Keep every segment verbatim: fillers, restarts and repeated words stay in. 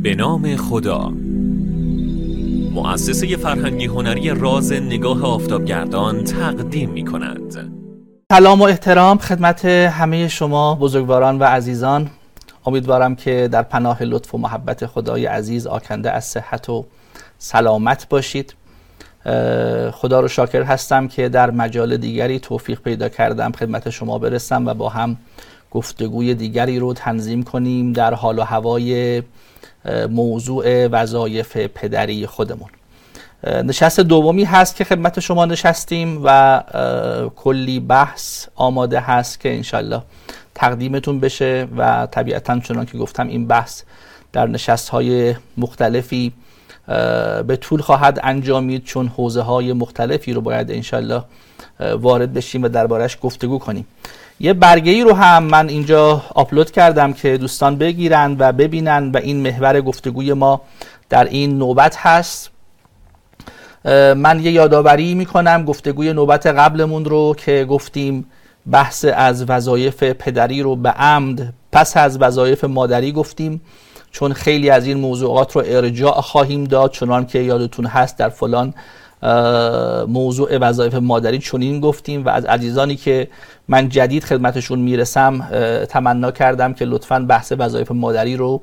به نام خدا. مؤسسه فرهنگی هنری راز نگاه آفتابگردان تقدیم می کند. سلام و احترام خدمت همه شما بزرگواران و عزیزان. امیدوارم که در پناه لطف و محبت خدای عزیز آکنده از صحت و سلامت باشید. خدا رو شاکر هستم که در مجال دیگری توفیق پیدا کردم خدمت شما برسم و با هم گفتگوی دیگری رو تنظیم کنیم در حال و هوای موضوع وظایف پدری خودمون. نشست دومی هست که خدمت شما نشستیم و کلی بحث آماده هست که انشالله تقدیمتون بشه و طبیعتاً چنان که گفتم این بحث در نشست‌های مختلفی به طول خواهد انجامید، چون حوزه‌های مختلفی رو باید انشالله وارد بشیم و دربارش گفتگو کنیم. یه برگه‌ای رو هم من اینجا آپلود کردم که دوستان بگیرن و ببینن و این محور گفتگوی ما در این نوبت هست. من یه یادآوری میکنم گفتگوی نوبت قبلمون رو که گفتیم بحث از وظایف پدری رو به عمد پس از وظایف مادری گفتیم، چون خیلی از این موضوعات رو ارجاع خواهیم داد، چنان که یادتون هست در فلان موضوع وظایف مادری چنین گفتیم و از عزیزانی که من جدید خدمتشون میرسم تمنا کردم که لطفاً بحث وظایف مادری رو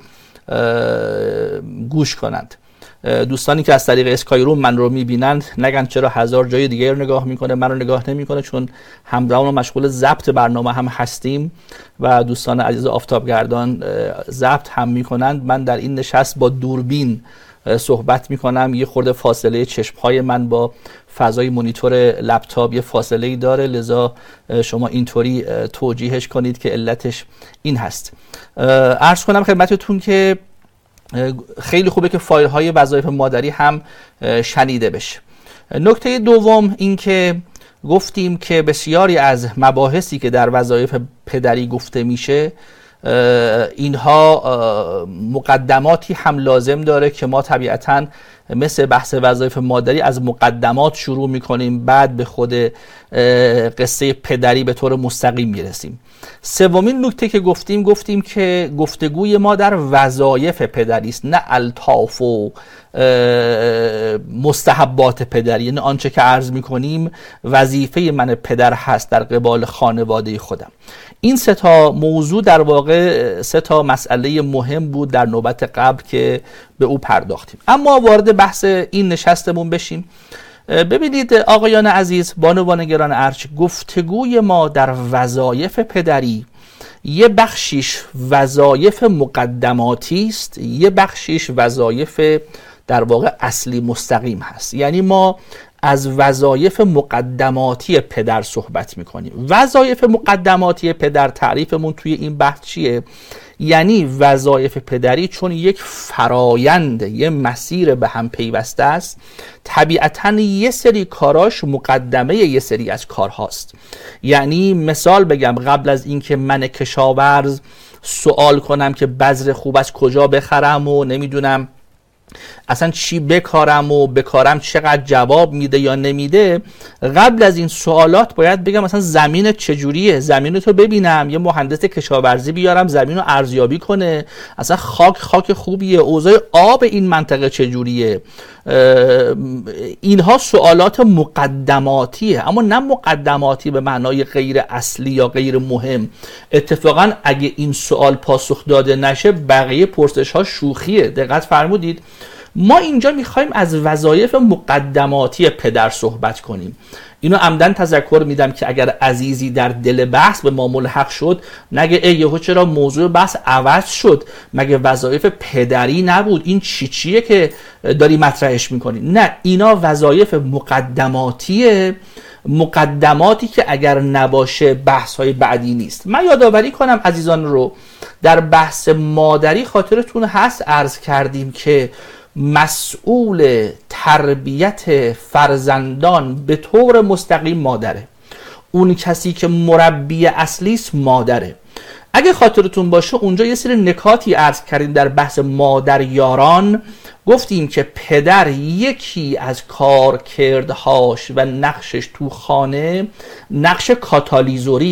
گوش کنند. دوستانی که از طریق اسکای روم من رو میبینند نگن چرا هزار جای دیگه رو نگاه میکنه من رو نگاه نمیکنه، چون همزمان و مشغول ضبط برنامه هم هستیم و دوستان عزیز آفتابگردان ضبط هم میکنند. من در این نشست با دوربین صحبت میکنم، یه خورده فاصله چشمهای من با فضای مونیتور لپتاپ یه فاصله ای داره، لذا شما اینطوری توجیهش کنید که علتش این هست. عرض کنم خدمتتون که خیلی خوبه که فایل های وظایف مادری هم شنیده بشه. نکته دوم این که گفتیم که بسیاری از مباحثی که در وظایف پدری گفته میشه اینها مقدماتی هم لازم داره که ما طبیعتاً مثل بحث وظایف مادری از مقدمات شروع میکنیم، بعد به خود قصه پدری به طور مستقیم میرسیم. سومین نکته که گفتیم گفتیم که گفتگوی ما در وظایف پدری است، نه الطاف و مستحبات پدری، یعنی آنچه که عرض میکنیم وظیفه من پدر هست در قبال خانواده خودم. این سه تا موضوع در واقع سه تا مسئله مهم بود در نوبت قبل که به او پرداختیم. اما وارد بحث این نشستمون بشیم. ببینید آقایان عزیز، بانوان گران ارج، گفتگوی ما در وظایف پدری یه بخشیش وظایف مقدماتی است، یه بخشیش وظایف در واقع اصلی مستقیم هست. یعنی ما از وظایف مقدماتی پدر صحبت میکنیم. وظایف مقدماتی پدر تعریفمون توی این بحث چیه؟ یعنی وظایف پدری چون یک فرایند، یه مسیر به هم پیوسته است، طبیعتاً یه سری کاراش مقدمه یه سری از کارهاست. یعنی مثال بگم، قبل از اینکه من کشاورز سوال کنم که بذر خوب از کجا بخرم و نمیدونم اصلا چی بکارم و بکارم چقدر جواب میده یا نمیده، قبل از این سوالات باید بگم مثلا زمین چجوریه، زمین تو ببینم، یه مهندس کشاورزی بیارم زمین رو ارزیابی کنه، اصلا خاک خاک خوبیه، اوضاع آب این منطقه چجوریه. اینها سوالات مقدماتیه، اما نه مقدماتی به معنای غیر اصلی یا غیر مهم. اتفاقا اگه این سوال پاسخ داده نشه بقیه پرسش ها شوخیه. دقت فرمودید؟ ما اینجا میخوایم از وظایف مقدماتی پدر صحبت کنیم. اینو عمدن تذکر میدم که اگر عزیزی در دل بحث به ما ملحق شد نگه ای یهو چرا موضوع بحث عوض شد، مگه وظایف پدری نبود، این چی چیه که داری مطرحش میکنی؟ نه، اینا وظایف مقدماتیه، مقدماتی که اگر نباشه بحث های بعدی نیست. من یادآوری کنم عزیزان رو، در بحث مادری خاطرتون هست عرض کردیم که مسئول تربیت فرزندان به طور مستقیم مادره. اون کسی که مربی اصلی است مادره. اگه خاطرتون باشه اونجا یه سری نکاتی عرض کردیم در بحث مادر یاران، گفتیم که پدر یکی از کارکردهاش و نقشش تو خانه نقش کاتالیزوریه،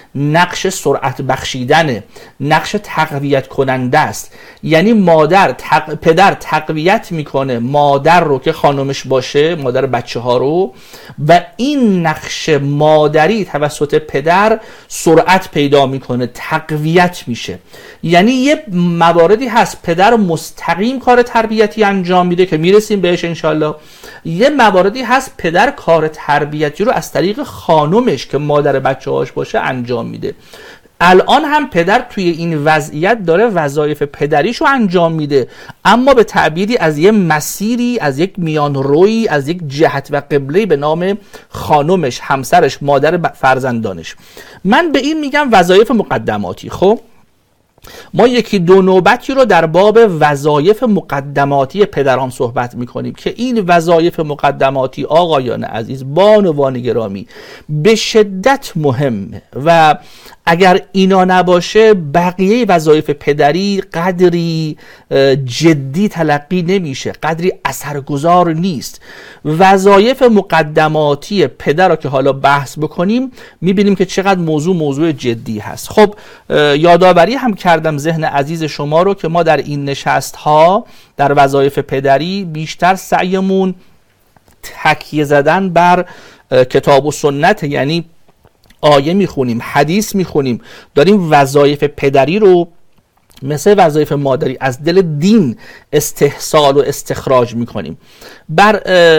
نقش سرعت بخشیدنه، نقش تقویت کننده است. یعنی مادر تق... پدر تقویت میکنه مادر رو که خانمش باشه، مادر بچه ها رو، و این نقش مادری توسط پدر سرعت پیدا میکنه، تقویت میشه. یعنی یه مواردی هست پدر مستقیم کار تربیتی انجام میده که میرسیم بهش انشالله، یه مواردی هست پدر کار تربیتی رو از طریق خانمش که مادر بچه هاش باشه انجام میده. الان هم پدر توی این وضعیت داره وظایف پدریشو انجام میده، اما به تعبیری از یه مسیری، از یک میان روی، از یک جهت و قبله به نام خانمش، همسرش، مادر فرزندانش. من به این میگم وظایف مقدماتی. خب ما یکی دو نوبتی رو در باب وظایف مقدماتی پدران صحبت میکنیم که این وظایف مقدماتی آقایان عزیز، بانوان گرامی، به شدت مهمه و اگر اینا نباشه بقیه وظایف پدری قدری جدی تلقی نمیشه، قدری اثرگذار نیست. وظایف مقدماتی پدر رو که حالا بحث بکنیم میبینیم که چقدر موضوع موضوع جدی هست. خب یادآوری هم کردم ذهن عزیز شما رو که ما در این نشست ها در وظایف پدری بیشتر سعیمون تکیه زدن بر کتاب و سنت، یعنی آیه میخونیم، حدیث میخونیم، داریم وظایف پدری رو مثل وظایف مادری از دل دین استحصال و استخراج میکنیم. بر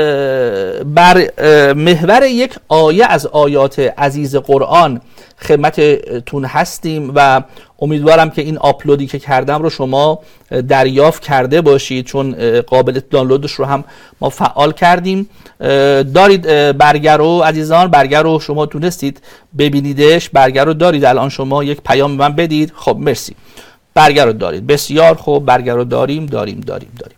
بر محور یک آیه از آیات عزیز قرآن خدمتتون هستیم و امیدوارم که این آپلودی که کردم رو شما دریافت کرده باشید، چون قابل دانلودش رو هم ما فعال کردیم. دارید برگر رو عزیزان، برگر رو شما تونستید ببینیدش؟ برگر رو دارید الان؟ شما یک پیام من بدید. خب مرسی، برگر رو دارید، بسیار خوب، برگر رو داریم داریم داریم داریم.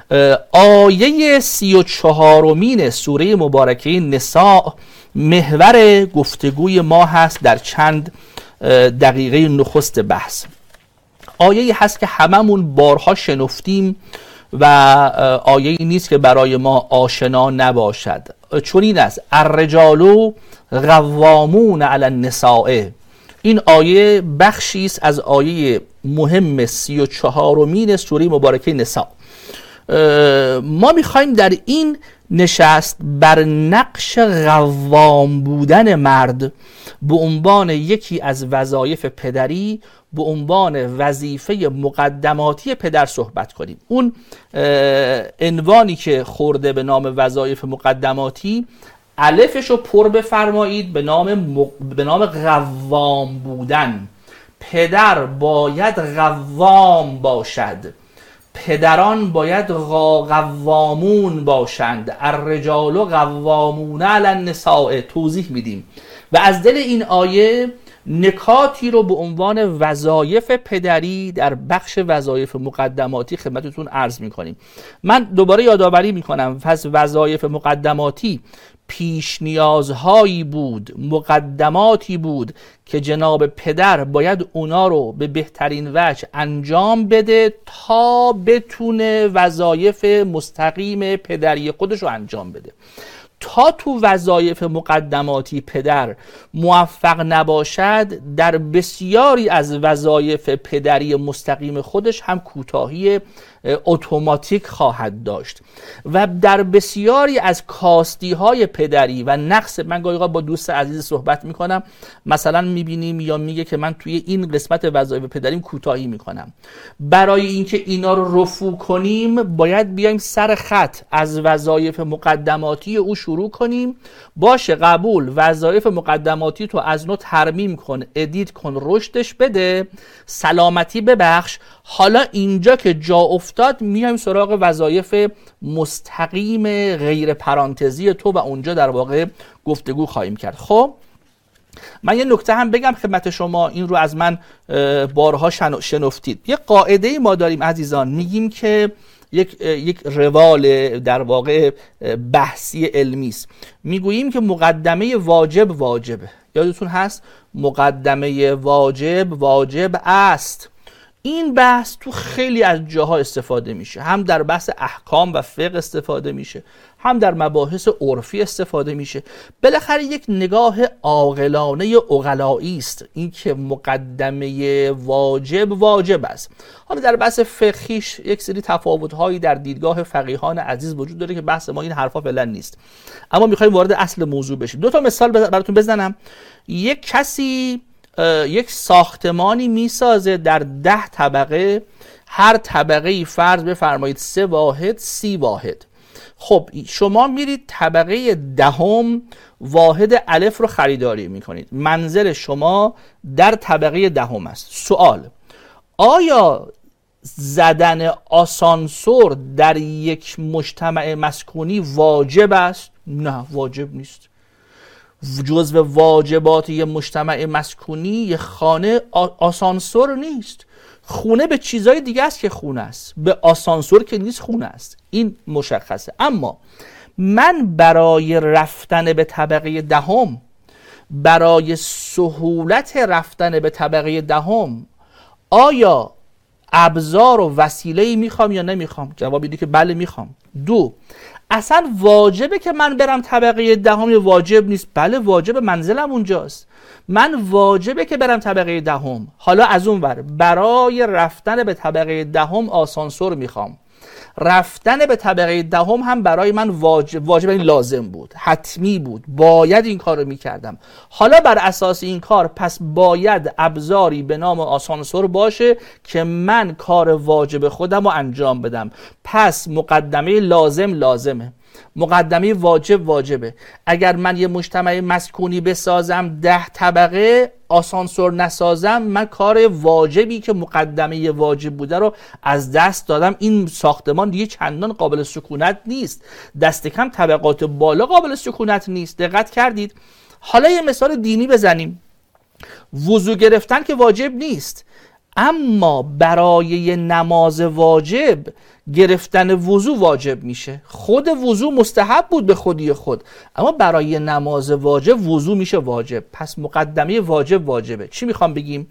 آیه سی و چهارمین سوره مبارکه نساء محور گفتگوی ما هست در چند دقیقه نخست بحث. آیه هست که هممون بارها شنفتیم و آیه نیست که برای ما آشنا نباشد. چون این است: الرجال قوامون علی النساء. این آیه بخشی است از آیه مهم سی و چهارمین سوره مبارکه نساء. ما میخوایم در این نشست بر نقش قوام بودن مرد به عنوان یکی از وظایف پدری، به عنوان وظیفه مقدماتی پدر صحبت کنیم. اون عنوانی که خورده به نام وظایف مقدماتی، الفش رو پر بفرمایید به نام مق... به نام قوام بودن. پدر باید قوام باشد، پدران باید قوامون باشند. الرجال قوامون علی النساء توضیح میدیم و از دل این آیه نکاتی رو به عنوان وظایف پدری در بخش وظایف مقدماتی خدمتتون عرض میکنیم. من دوباره یادآوری میکنم، پس وظایف مقدماتی پیش نیازهایی بود، مقدماتی بود که جناب پدر باید اونا رو به بهترین وجه انجام بده تا بتونه وظایف مستقیم پدری خودش رو انجام بده. تا تو وظایف مقدماتی پدر موفق نباشد، در بسیاری از وظایف پدری مستقیم خودش هم کوتاهی اتوماتیک خواهد داشت و در بسیاری از کاستی های پدری و نقص. من گاهی با دوست عزیز صحبت میکنم، مثلا میبینیم یا میگه که من توی این قسمت وظایف پدریم کوتاهی میکنم. برای اینکه اینا رو رفو کنیم باید بیایم سر خط از وظایف مقدماتی او شروع کنیم. باشه قبول، وظایف مقدماتی تو از نو ترمیم کن، ادیت کن، رشدش بده، سلامتی ببخش. حالا اینجا که جا افتاد میایم سراغ وظایف مستقیم غیر پرانتزی تو و اونجا در واقع گفتگو خواهیم کرد. خب من یه نکته هم بگم خدمت شما، این رو از من بارها شنفتید. یه قاعده ما داریم عزیزان، میگیم که یک یک روال در واقع بحثی علمی است. میگوییم که مقدمه واجب واجبه. یادتون هست مقدمه واجب واجب است. این بحث تو خیلی از جاها استفاده میشه، هم در بحث احکام و فقه استفاده میشه، هم در مباحث عرفی استفاده میشه. بالاخره یک نگاه عاقلانه عقلایی است این که مقدمه واجب واجب است. حالا در بحث فقهیش یک سری تفاوت‌هایی در دیدگاه فقیهان عزیز وجود داره که بحث ما این حرفا فعلا نیست، اما میخوایم وارد اصل موضوع بشیم. دو تا مثال براتون بزنم. یک کسی یک ساختمانی میسازه در ده طبقه، هر طبقه ای فرض بفرمایید سه واحد سی واحد. خب شما میرید طبقه دهم واحد الف رو خریداری میکنید، منزل شما در طبقه دهم است. سوال: آیا زدن آسانسور در یک مجتمع مسکونی واجب است؟ نه، واجب نیست. جزو واجبات یه مجتمع مسکونی یه خانه آسانسور نیست. خونه به چیزای دیگه است که خونه است، به آسانسور که نیست خونه است. این مشخصه. اما من برای رفتن به طبقه دهم، برای سهولت رفتن به طبقه دهم، آیا ابزار و وسیله‌ای میخوام یا نمیخوام؟ جواب اینه که بله میخوام. دو، اصلا واجبه که من برم طبقه دهم یا واجب نیست؟ بله واجب، منزلم اونجاست. من واجبه که برم طبقه دهم. حالا از اون ور برای رفتن به طبقه دهم آسانسور میخوام. رفتن به طبقه دهم هم برای من واجب، واجب این لازم بود، حتمی بود، باید این کار رو میکردم. حالا بر اساس این کار پس باید ابزاری به نام آسانسور باشه که من کار واجب خودم رو انجام بدم. پس مقدمه لازم لازمه، مقدمه واجب واجبه. اگر من یه مجتمع مسکونی بسازم ده طبقه، آسانسور نسازم، من کار واجبی که مقدمه واجب بوده رو از دست دادم. این ساختمان دیگه چندان قابل سکونت نیست، دست کم طبقات بالا قابل سکونت نیست. دقت کردید؟ حالا یه مثال دینی بزنیم. وضو گرفتن که واجب نیست، اما برای نماز واجب گرفتن وضو واجب میشه. خود وضو مستحب بود به خودی خود، اما برای نماز واجب وضو میشه واجب. پس مقدمه واجب واجبه. چی میخوام بگیم؟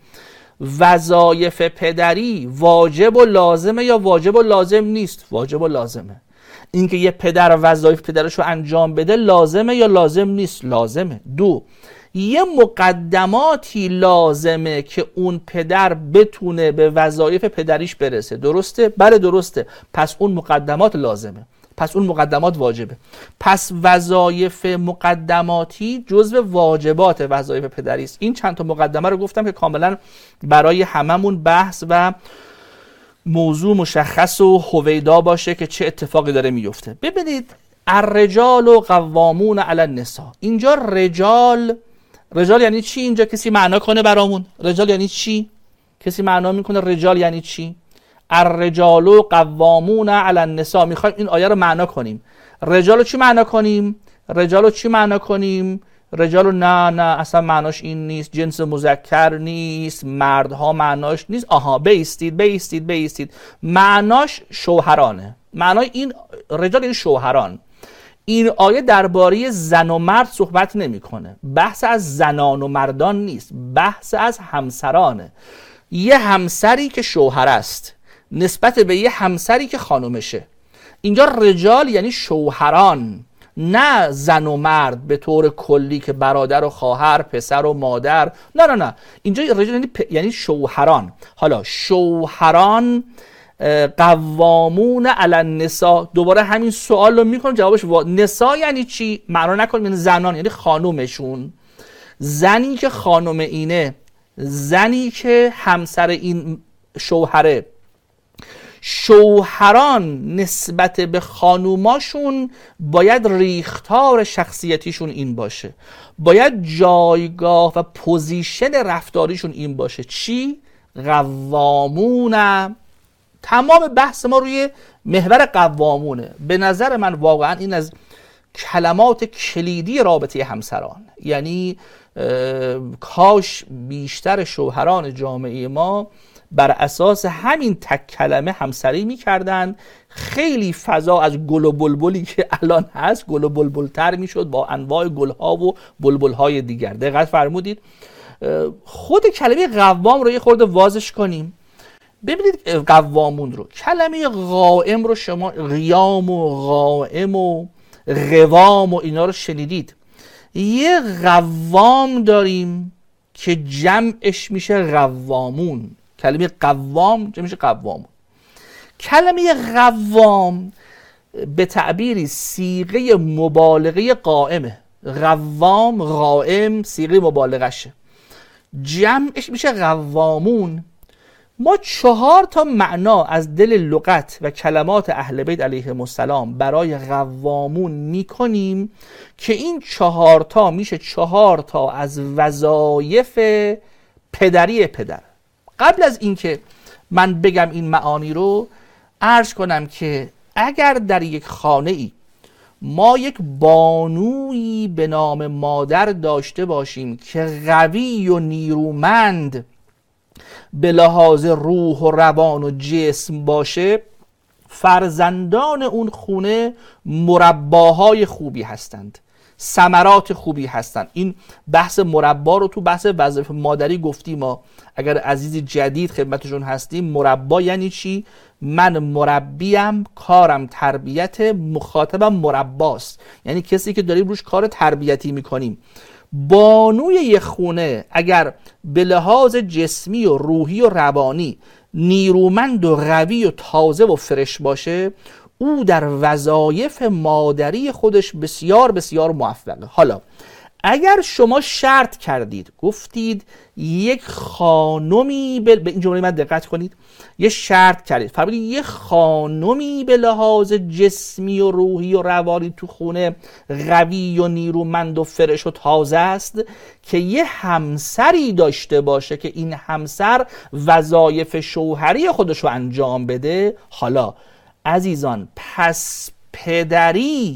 وظایف پدری واجب و لازمه یا واجب و لازم نیست؟ واجب و لازمه. اینکه یه پدر وظایف پدرش رو انجام بده لازمه یا لازم نیست؟ لازمه. دو، یه مقدماتی لازمه که اون پدر بتونه به وظایف پدریش برسه. درسته؟ بله درسته. پس اون مقدمات لازمه، پس اون مقدمات واجبه. پس وظایف مقدماتی جزو واجبات وظایف پدری است. این چند تا مقدمه رو گفتم که کاملا برای هممون بحث و موضوع مشخص و هویدا باشه که چه اتفاقی داره میفته. ببینید، الرجال و قوامون علی النساء. اینجا رجال، رجال یعنی چی؟ اینجا کسی معنا کنه برامون؟ رجال یعنی چی؟ کسی معنا میکنه رجال یعنی چی؟ الرجال و قوامون علی النساء. میخوایم این آیه رو معنا کنیم. رجال رو چی معنا کنیم؟ رجال رو چی معنا کنیم؟ رجال رو نه نه اصلا معناش این نیست، جنس مذکر نیست، مردها معناش نیست. آها، بیستید بیستید بیستید معناش شوهرانه. معنای این رجال یعنی شوهران. این آیه درباره زن و مرد صحبت نمیکنه. بحث از زنان و مردان نیست، بحث از همسرانه. یه همسری که شوهر است نسبت به یه همسری که خانومشه. اینجا رجال یعنی شوهران، نه زن و مرد به طور کلی که برادر و خواهر، پسر و مادر. نه نه نه، اینجا رجال یعنی, پ... یعنی شوهران. حالا شوهران قوامون علی النساء. دوباره همین سوال رو میکنم، جوابش وا... نساء یعنی چی؟ معنا نکنیم یعنی زنان، یعنی خانومشون. زنی که خانوم اینه، زنی که همسر این شوهره. شوهران نسبت به خانوماشون باید ریختار شخصیتیشون این باشه، باید جایگاه و پوزیشن رفتاریشون این باشه. چی؟ قوامون. تمام بحث ما روی محور قوامونه. به نظر من واقعا این از کلمات کلیدی رابطه همسران. یعنی کاش بیشتر شوهران جامعه ما بر اساس همین تک کلمه همسری میکردن. خیلی فضا از گل و بلبلی که الان هست گل و بلبلتر میشد با انواع گلها و بلبلهای دیگر. دقت فرمودید؟ خود کلمه قوام رو یه خورده وازش کنیم. ببینید قوامون رو، کلمه قائم رو شما قیام و قائم و قوام و اینا رو شنیدید. یه قوام داریم که جمعش میشه قوامون، کلمه قوام جمعش میشه قوامون. کلمه قوام به تعبیری صیغه مبالغه قائمه، قوام قائم صیغه مبالغشه، جمعش میشه قوامون. ما چهار تا معنا از دل لغت و کلمات اهل بیت علیهم السلام برای قوامون میکنیم که این چهار تا میشه چهار تا از وظایف پدری پدر. قبل از اینکه من بگم این معانی رو، عرض کنم که اگر در یک خانه ای ما یک بانویی به نام مادر داشته باشیم که قوی و نیرومند به لحاظ روح و روان و جسم باشه، فرزندان اون خونه مرباهای خوبی هستند، ثمرات خوبی هستند. این بحث مربا رو تو بحث وظایف مادری گفتیم. ما اگر عزیزی جدید خدمتشون هستیم، مربا یعنی چی؟ من مربیم، کارم تربیت، مخاطبم مرباست، یعنی کسی که داریم روش کار تربیتی میکنیم. بانوی یک خونه اگر به لحاظ جسمی و روحی و روانی نیرومند و قوی و تازه و فرش باشه، او در وظایف مادری خودش بسیار بسیار موفقه. حالا اگر شما شرط کردید، گفتید یک خانمی به, به این جمله من دقت کنید، یه شرط کردید، فرمودید یک خانمی به لحاظ جسمی و روحی و روانی تو خونه قوی و نیرومند و فرش و تازه است که یه همسری داشته باشه که این همسر وظایف شوهری خودش رو انجام بده. حالا عزیزان، پس پدری،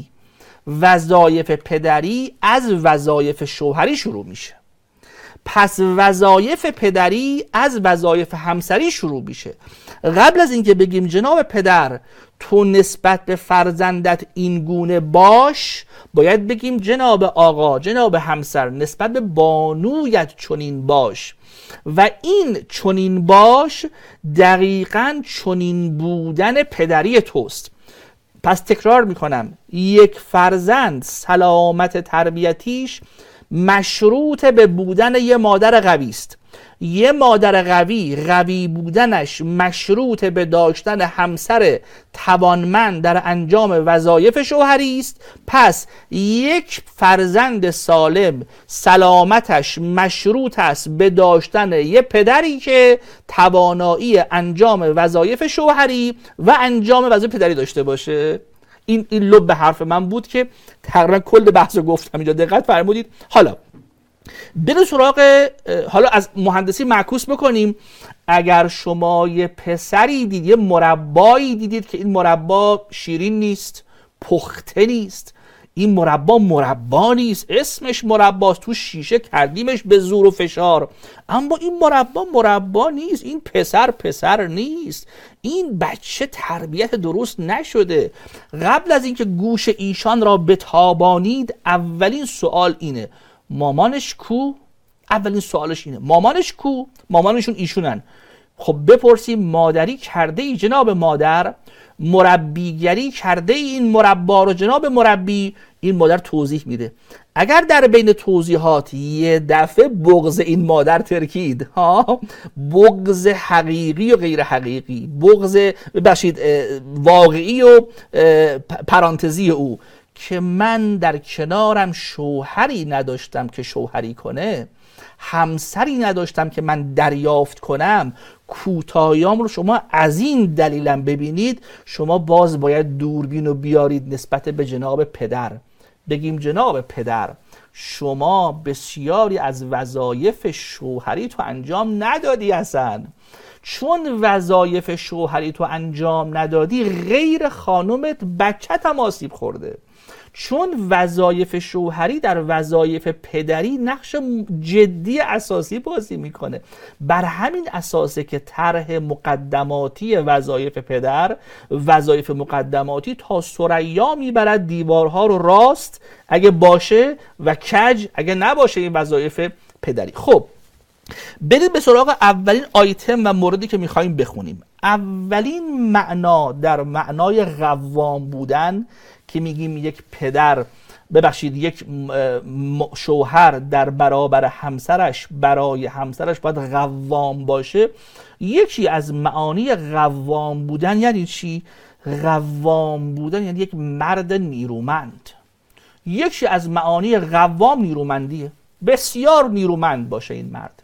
وظایف پدری از وظایف شوهری شروع میشه، پس وظایف پدری از وظایف همسری شروع میشه. قبل از اینکه بگیم جناب پدر تو نسبت به فرزندت این گونه باش، باید بگیم جناب آقا، جناب همسر نسبت به بانویت چنین باش. و این چنین باش دقیقاً چنین بودن پدری توست. پس تکرار میکنم، یک فرزند سلامت تربیتیش مشروط به بودن یه مادر قوی است. یه مادر قوی، قوی بودنش مشروط به داشتن همسر توانمند در انجام وظایف شوهری است. پس یک فرزند سالم سلامتش مشروط است به داشتن یه پدری که توانایی انجام وظایف شوهری و انجام وظایف پدری داشته باشه. این این لب حرف من بود که تقریبا کل بحث رو گفتم اینجا، دقت فرمودید. حالا بریم سراغ، حالا از مهندسی معکوس بکنیم. اگر شما یه پسری دید، یه مربایی دیدید که این مربا شیرین نیست، پخته نیست، این مربا مربا نیست، اسمش مرباست، تو شیشه کردیمش به زور و فشار، اما این مربا مربا نیست، این پسر پسر نیست، این بچه تربیت درست نشده. قبل از اینکه گوش ایشان را بتابانید، اولین سوال اینه مامانش کو؟ اولین سوالش اینه مامانش کو؟ مامانشون ایشونن. خب بپرسیم مادری کرده ای جناب مادر؟ مربیگری کرده ای این مربا رو جناب مربی؟ این مادر توضیح میده. اگر در بین توضیحات یه دفعه بغض این مادر ترکید، ها، بغض حقیقی و غیر حقیقی، بغض بخشید واقعی و پرانتزی او، که من در کنارم شوهری نداشتم که شوهری کنه، همسری نداشتم که من دریافت کنم، کوتاهیام رو شما از این دلیلم ببینید، شما باز باید دوربین رو بیارید نسبت به جناب پدر، بگیم جناب پدر شما بسیاری از وظایف شوهری تو انجام ندادی اصلا. چون وظایف شوهری تو انجام ندادی، غیر خانومت بچت هم آسیب خورده. چون وظایف شوهری در وظایف پدری نقش جدی اساسی بازی میکنه. بر همین اساسه که طرح مقدماتی وظایف پدر، وظایف مقدماتی تا ثریا میبرد دیوارها رو راست اگه باشه و کج اگه نباشه این وظایف پدری. خب بریم به سراغ اولین آیتم و موردی که میخواییم بخونیم. اولین معنا در معنای قوام بودن که میگیم یک پدر ببخشید یک شوهر در برابر همسرش برای همسرش باید قوام باشه. یکی از معانی قوام بودن یعنی چی؟ قوام بودن یعنی یک مرد نیرومند. یکی از معانی قوام نیرومندیه، بسیار نیرومند باشه این مرد،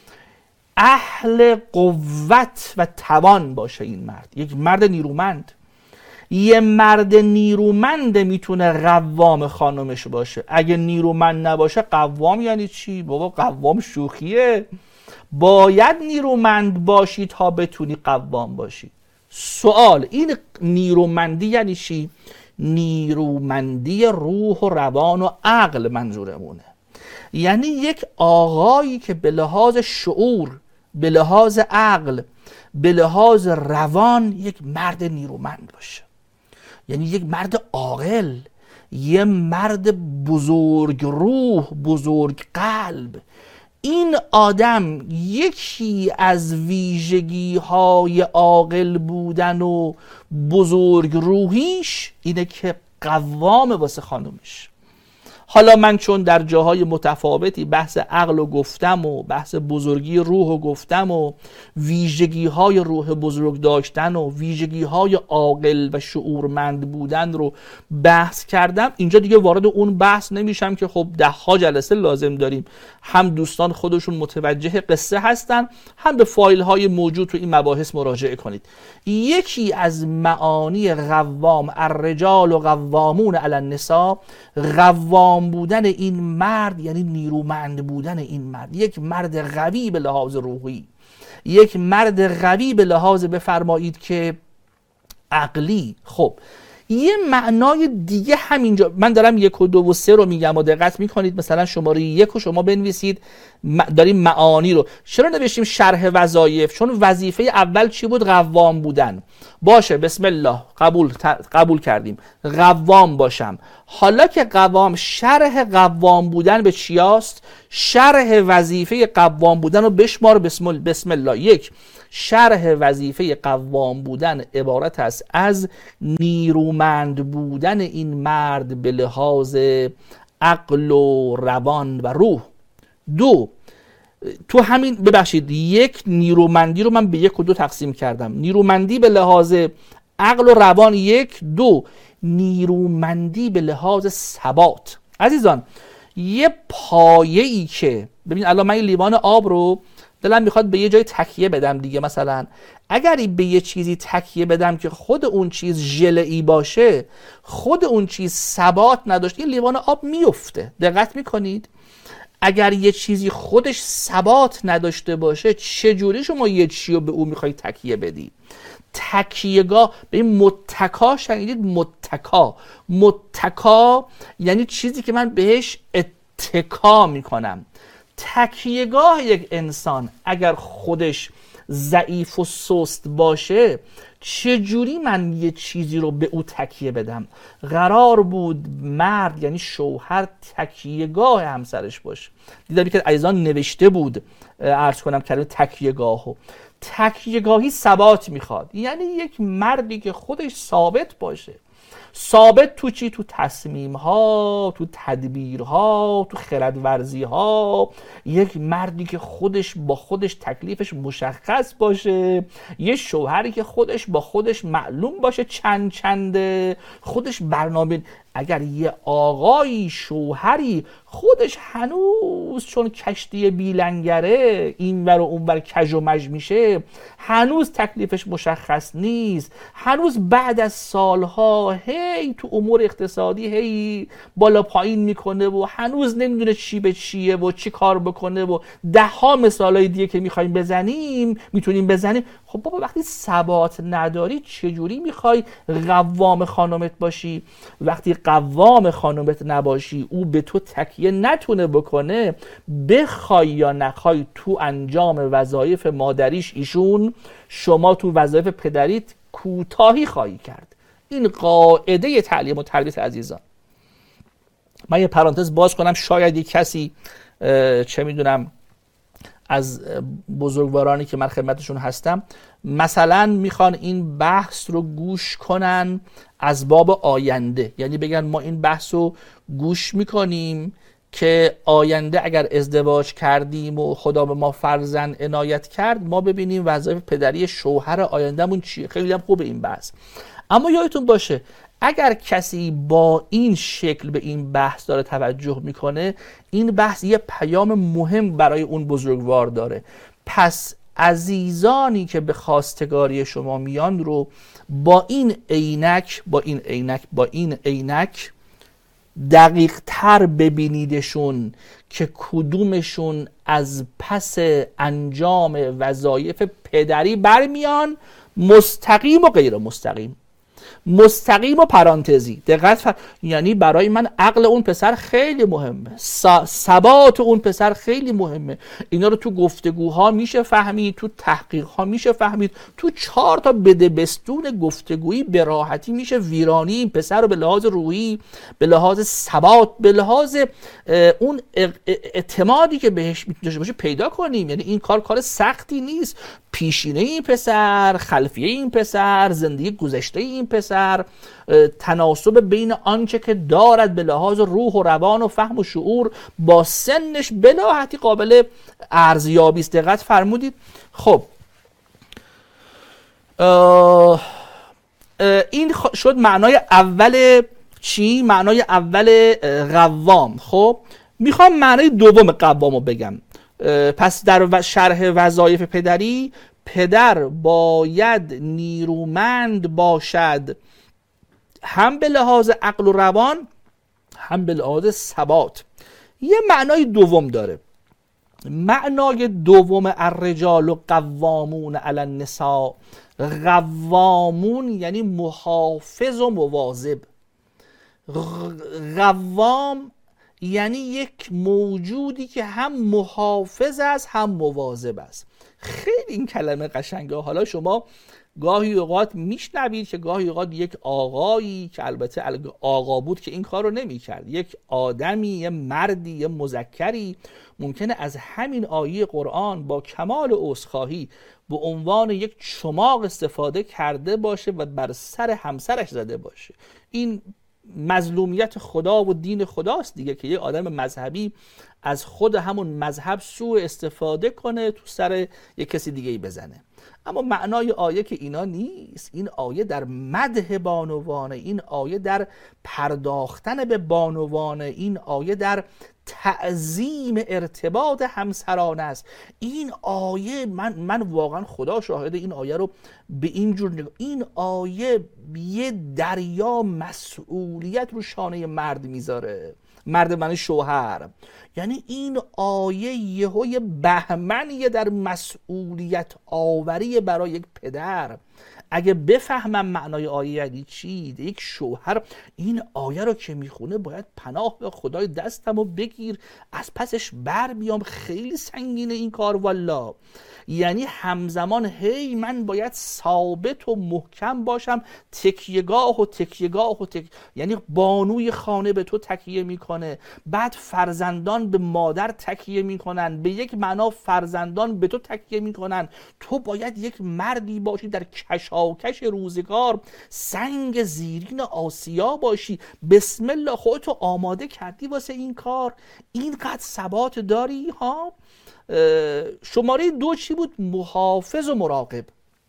اهل قوت و توان باشه این مرد، یک مرد نیرومند. یه مرد نیرومند میتونه قوام خانمش باشه. اگه نیرومند نباشه قوام یعنی چی؟ بابا قوام شوخیه. باید نیرومند باشی تا بتونی قوام باشی. سوال این نیرومندی یعنی چی؟ نیرومندی روح و روان و عقل منظورمونه. یعنی یک آقایی که به لحاظ شعور، به لحاظ عقل، به لحاظ روان یک مرد نیرومند باشه. یعنی یک مرد عاقل، یه مرد بزرگ روح، بزرگ قلب. این آدم یکی از ویژگی های عاقل بودن و بزرگ روحیش اینه که قوام واسه خانومش. حالا من چون در جاهای متفاوتی بحث عقل رو گفتم و بحث بزرگی روح رو گفتم و ویژگی های روح بزرگ داشتن و ویژگی های عاقل و شعورمند بودن رو بحث کردم، اینجا دیگه وارد اون بحث نمیشم که خب ده ها جلسه لازم داریم. هم دوستان خودشون متوجه قصه هستن، هم به فایل های موجود تو این مباحث مراجعه کنید. یکی از معانی قوام، الرجال و قوامون علی النساء، قوام بودن این مرد یعنی نیرومند بودن این مرد، یک مرد قوی به لحاظ روحی، یک مرد قوی به لحاظ بفرمایید که عقلی. خب یه معنای دیگه همینجا من دارم یک و دو و سه رو میگم و دقت میکنید. مثلا شماره یک رو شما بنویسید، داریم معانی رو. چرا نوشتیم شرح وظایف؟ چون وظیفه اول چی بود؟ قوام بودن. باشه بسم الله، قبول قبول کردیم، قوام باشم. حالا که قوام، شرح قوام بودن به چیاست؟ شرح وظیفه قوام بودن رو بشمار. بسم, بسم الله. یک، شرح وظیفه قوام بودن عبارت است از نیرومند بودن این مرد به لحاظ عقل و روان و روح. دو، تو همین ببخشید یک نیرومندی رو من به یک و دو تقسیم کردم. نیرومندی به لحاظ عقل و روان یک. دو، نیرومندی به لحاظ ثبات. عزیزان یه پایه‌ای که ببین الان من این لیوان آب رو دلم میخواد به یه جای تکیه بدم دیگه. مثلا اگر به یه چیزی تکیه بدم که خود اون چیز ژله‌ای باشه، خود اون چیز ثبات نداشت، این لیوان آب میفته. دقت میکنید؟ اگر یه چیزی خودش ثبات نداشته باشه، چجوری شما یه چیزی رو به اون میخوای تکیه بدی؟ تکیهگاه به این متکا شنیدید؟ متکا متکا یعنی چیزی که من بهش اتکا میکنم. تکیهگاه یک انسان اگر خودش ضعیف و سست باشه، چجوری من یه چیزی رو به او تکیه بدم؟ قرار بود مرد یعنی شوهر تکیهگاه همسرش باشه. دیدم که عزیزان نوشته بود، عرض کنم کلمه تکیهگاهو. تکیهگاهی ثبات میخواد، یعنی یک مردی که خودش ثابت باشه. ثابت تو چی؟ تو تصمیم ها، تو تدبیر ها، تو خردورزی ها. یک مردی که خودش با خودش تکلیفش مشخص باشه، یه شوهری که خودش با خودش معلوم باشه چند چنده، خودش برنامه. اگر یه آقایی شوهری خودش هنوز چون کشتی بیلنگره اینور و اونور کج و مج میشه، هنوز تکلیفش مشخص نیست، هنوز بعد از سالها هی تو امور اقتصادی هی بالا پایین میکنه و هنوز نمیدونه چی به چیه و چی کار بکنه و ده ها مثالای دیگه که میخوایم بزنیم میتونیم بزنیم. خب بابا وقتی ثبات نداری چجوری میخوای قوام خانمت باشی؟ وقتی قوام خانمت نباشی، او به تو تکیه نتونه بکنه، بخوای یا نخوای تو انجام وظایف مادریش ایشون، شما تو وظایف پدریت کوتاهی خواهی کرد. این قاعده تعلیم و تربیت عزیزان. من یه پرانتز باز کنم، شاید یک کسی چه میدونم از بزرگوارانی که من خدمتشون هستم مثلا میخوان این بحث رو گوش کنن از باب آینده، یعنی بگن ما این بحث رو گوش میکنیم که آینده اگر ازدواج کردیم و خدا به ما فرزند عنایت کرد ما ببینیم وظایف پدری شوهر آیندهمون چیه. خیلی هم خوبه این بحث، اما یادتون باشه اگر کسی با این شکل به این بحث داره توجه میکنه، این بحث یه پیام مهم برای اون بزرگوار داره. پس عزیزانی که به خواستگاری شما میان رو با این عینک با این عینک با این عینک دقیق تر ببینیدشون که کدومشون از پس انجام وظایف پدری برمیان، مستقیم و غیر مستقیم، مستقیم و پرانتزی. دقت فر... یعنی برای من عقل اون پسر خیلی مهمه، ثبات اون پسر خیلی مهمه. اینا رو تو گفتگوها میشه فهمید، تو تحقیقها میشه فهمید، تو چهار تا بدبستون گفتگویی به راحتی میشه ویرانی این پسر رو به لحاظ روحی، به لحاظ ثبات، به لحاظ اون اعتمادی که بهش میتونه باشه پیدا کنیم. یعنی این کار کار سختی نیست. پیشینه این پسر، خلفیه این پسر، زندگی گذشته این پسر، تناسب بین آنچه که دارد به لحاظ روح و روان و فهم و شعور با سنش به راحتی قابل ارزیابی است. دقت فرمودید؟ خب این شد معنای اول چی؟ معنای اول قوام. خب میخوام معنای دوم قوامو بگم. پس در شرح وظایف پدری، پدر باید نیرومند باشد هم به لحاظ عقل و روان هم به لحاظ ثبات. یه معنای دوم داره. معنای دوم الرجال قوامون علی النساء، قوامون یعنی محافظ و مواظب. قوام یعنی یک موجودی که هم محافظ است هم مواظب است. خیلی این کلمه قشنگه. حالا شما گاهی اوقات میشنوید که گاهی اوقات یک آقایی که البته آقا بود که این کار رو نمی کرد، یک آدمی، یه مردی، یه مذکری ممکنه از همین آیه قرآن با کمال عذرخواهی به عنوان یک چماق استفاده کرده باشه و بر سر همسرش زده باشه. این مظلومیت خدا و دین خداست دیگه که یه آدم مذهبی از خود همون مذهب سوء استفاده کنه تو سر یک کسی دیگه ای بزنه. اما معنای آیه که اینا نیست. این آیه در مدح بانوانه، این آیه در پرداختن به بانوانه، این آیه در تعظیم ارتباط همسران است. این آیه من من واقعا خدا شاهده این آیه رو به این جور نگاه، این آیه یه دریا مسئولیت رو شانه مرد میذاره، مرد من شوهر. یعنی این آیه یهوی بهمنیه در مسئولیت آوری برای یک پدر. اگه بفهمم معنای آیه یعنی چی، یک شوهر این آیه رو که میخونه باید پناه به خدای دستم و بگیر از پسش بر بیام. خیلی سنگینه این کار والله. یعنی همزمان هی من باید ثابت و محکم باشم، تکیهگاه و تکیهگاه و تک... یعنی بانوی خانه به تو تکیه میکنه، بعد فرزندان به مادر تکیه میکنن، به یک معنا فرزندان به تو تکیه میکنن. تو باید یک مردی باشی در کشاکش روزگار، سنگ زیرین آسیا باشی. بسم الله، خودتو آماده کردی واسه این کار؟ اینقدر ثبات داری ها؟ شماره دو چی بود؟ محافظ و مراقب.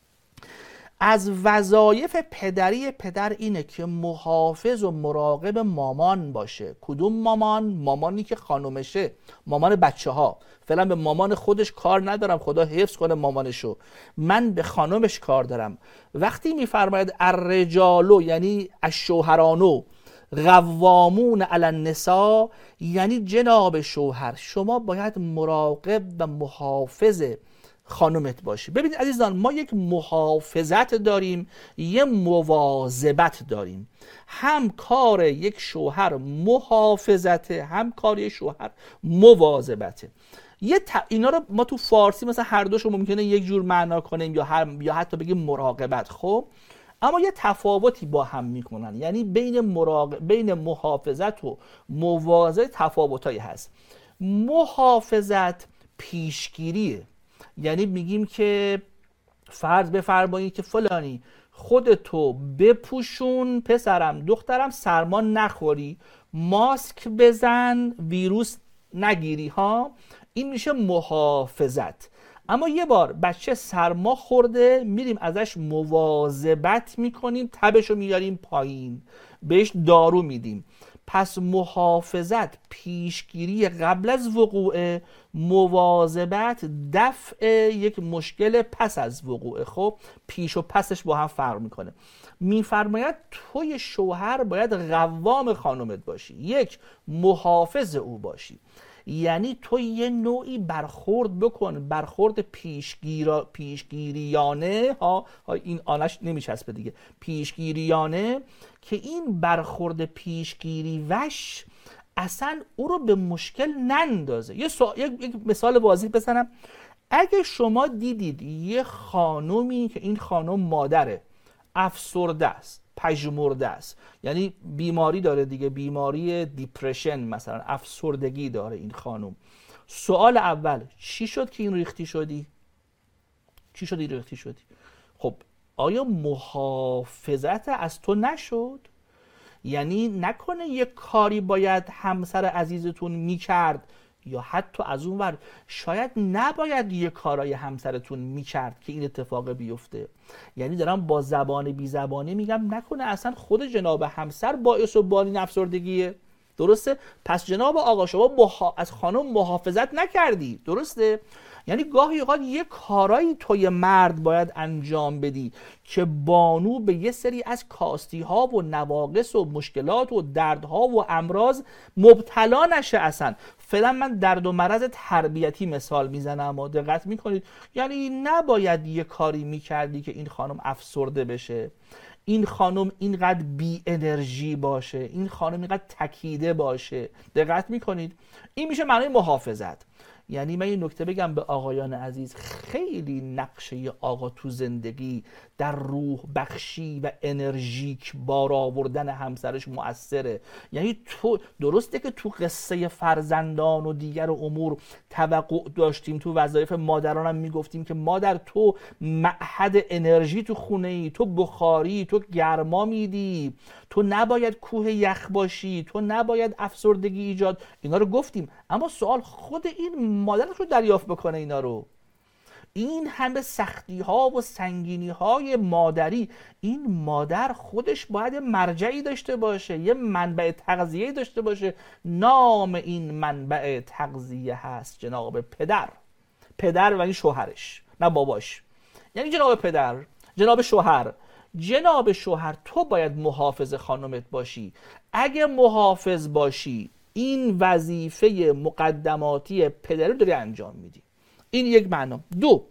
از وظایف پدری پدر اینه که محافظ و مراقب مامان باشه. کدوم مامان؟ مامانی که خانومشه، مامان بچه ها. فعلا به مامان خودش کار ندارم، خدا حفظ کنه مامانشو، من به خانومش کار دارم. وقتی میفرماید الرجالو یعنی الشوهرانو قوامون علی النساء، یعنی جناب شوهر شما باید مراقب و محافظ خانومت باشی. ببینید عزیزان، ما یک محافظت داریم، یه مواظبت داریم. هم کار یک شوهر محافظته، هم کار یک شوهر مواظبته. یه ت... اینا رو ما تو فارسی مثلا هر دوشو ممکنه یک جور معنا کنیم یا هر... یا حتی بگیم مراقبت. خب اما یه تفاوتی با هم میکنن. یعنی بین مراقب... بین محافظت و مواظبت تفاوتایی هست. محافظت پیشگیریه. یعنی میگیم که فرض بفرمایید که فلانی خودتو بپوشون پسرم دخترم سرما نخوری، ماسک بزن، ویروس نگیری ها، این میشه محافظت. اما یه بار بچه سرما خورده میریم ازش مواظبت میکنیم، تبشو میاریم پایین، بهش دارو میدیم. پس محافظت پیشگیری قبل از وقوع، مواظبت دفع یک مشکل پس از وقوع. خب پیش و پسش با هم فرق میکنه. میفرماید توی شوهر باید قوام خانومت باشی، یک محافظ او باشی. یعنی تو یه نوعی برخورد بکن، برخورد پیشگیرا پیشگیریانه ها, ها این آنش نمیچسبه دیگه، پیشگیریانه، که این برخورد پیشگیری وش اصلا او رو به مشکل نندازه. یه سو... یک مثال واضح بزنم. اگه شما دیدید یه خانومی که این خانم مادره، افسرده است، پژمرده است، یعنی بیماری داره دیگه، بیماری دیپرشن مثلا، افسردگی داره این خانم، سوال اول چی شد که این ریختی شدی؟ چی شد این ریختی شدی؟ خب آیا محافظت از تو نشد؟ یعنی نکنه یک کاری باید همسر عزیزتون میکرد، یا حتی از اون ور شاید نباید یه کارای همسرتون میکرد که این اتفاق بیفته. یعنی دارم با زبان بی زبانی میگم نکنه اصلا خود جناب همسر باعث و بانی افسردگیه. درسته؟ پس جناب آقا شما محا... از خانم محافظت نکردی. درسته؟ یعنی گاهی اوقات یه کارایی توی مرد باید انجام بدی که بانو به یه سری از کاستی ها و نواقص و مشکلات و دردها و امراض مبتلا نشه. اصلا فعلا من درد و مرض تربیتی مثال میزنم و دقت میکنید، یعنی نباید یه کاری میکردی که این خانم افسرده بشه، این خانم اینقدر بی انرژی باشه، این خانم اینقدر تکیده باشه. دقت میکنید؟ این میشه معنی محافظت. یعنی من این نکته بگم به آقایان عزیز، خیلی نقشه آقا تو زندگی در روح بخشی و انرژیک بار آوردن همسرش مؤثره. یعنی تو درسته که تو قصه فرزندان و دیگر امور توقع داشتیم، تو وظایف مادران هم میگفتیم که مادر تو معهد انرژی تو خونه ای، تو بخاری، تو گرما میدی، تو نباید کوه یخ باشی، تو نباید افسردگی ایجاد، اینا رو گفتیم. اما سوال خود این مادرش رو دریافت بکنه اینا رو، این همه سختی ها و سنگینی های مادری، این مادر خودش باید مرجعی داشته باشه، یه منبع تغذیه داشته باشه. نام این منبع تغذیه هست جناب پدر. پدر و این شوهرش، نه باباش. یعنی جناب پدر، جناب شوهر، جناب شوهر تو باید محافظ خانمت باشی. اگه محافظ باشی این وظیفه مقدماتی پدری داری انجام میدی. این یک معنا. دو،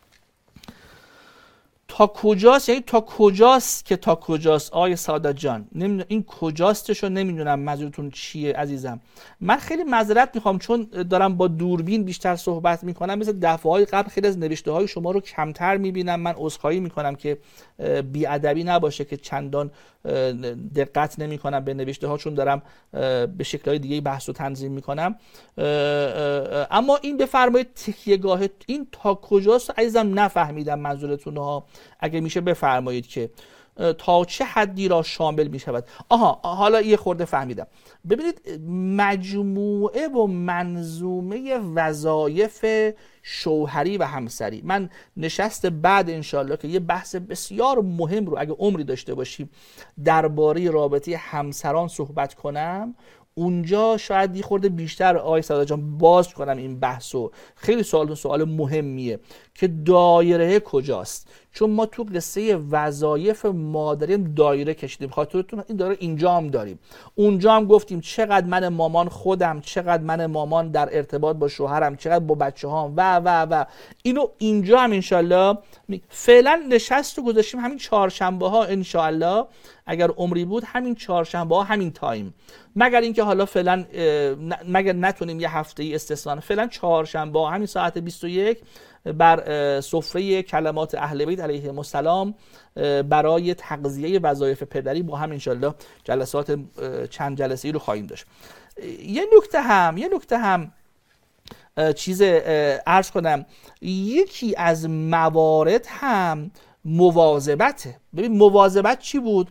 تا کجاست؟ یعنی تا کجاست که تا کجاست آقای سعادت جان؟ نمیدونم این کجاستشو نمیدونم منظورتون چیه عزیزم. من خیلی معذرت میخوام چون دارم با دوربین بیشتر صحبت میکنم، مثل دفعه‌های قبل خیلی از نوشته های شما رو کمتر میبینم. من عذرخواهی میکنم که بیادبی نباشه که چندان دقت نمیکنم به نوشته ها، چون دارم به شکل‌های دیگه بحث و تنظیم میکنم. اما این بفرمایید تکیه‌گاه این تا کجاست عزیزم نفهمیدم منظورتون ها. اگه میشه بفرمایید که تا چه حدی را شامل میشود. آها حالا یه خورده فهمیدم. ببینید مجموعه و منظومه وظایف شوهری و همسری، من نشست بعد انشالله که یه بحث بسیار مهم رو اگه عمری داشته باشیم درباره رابطه همسران صحبت کنم، اونجا شاید یه خورده بیشتر آقای سعادت جان باز کنم این بحثو. خیلی سوال سوال مهمیه که دایره کجاست، چون ما تو قصه وظایف مادری دایره کشیدیم. خاطرتون این داره اینجا هم داریم، اونجا هم گفتیم چقدر من مامان خودم، چقدر من مامان در ارتباط با شوهرم، چقدر با بچه هام و و و اینو اینجا هم انشالله. فعلا نشست رو گذاشتیم همین چهارشنبه ها انشالله، اگر عمری بود همین چهارشنبه ها همین تایم، مگر اینکه حالا فعلا مگر نتونیم یه هفته ای استثنا، فعلا چهارشنبه ها همین ساعت بیست و یک بر سفره کلمات اهل بیت علیهم السلام برای تغذیه وظایف پدری با هم انشالله جلسات چند جلسه‌ای رو خواهیم داشت. یه نکته هم یه نکته هم چیز عرض کنم یکی از موارد هم مواظبته. ببین مواظبت چی بود؟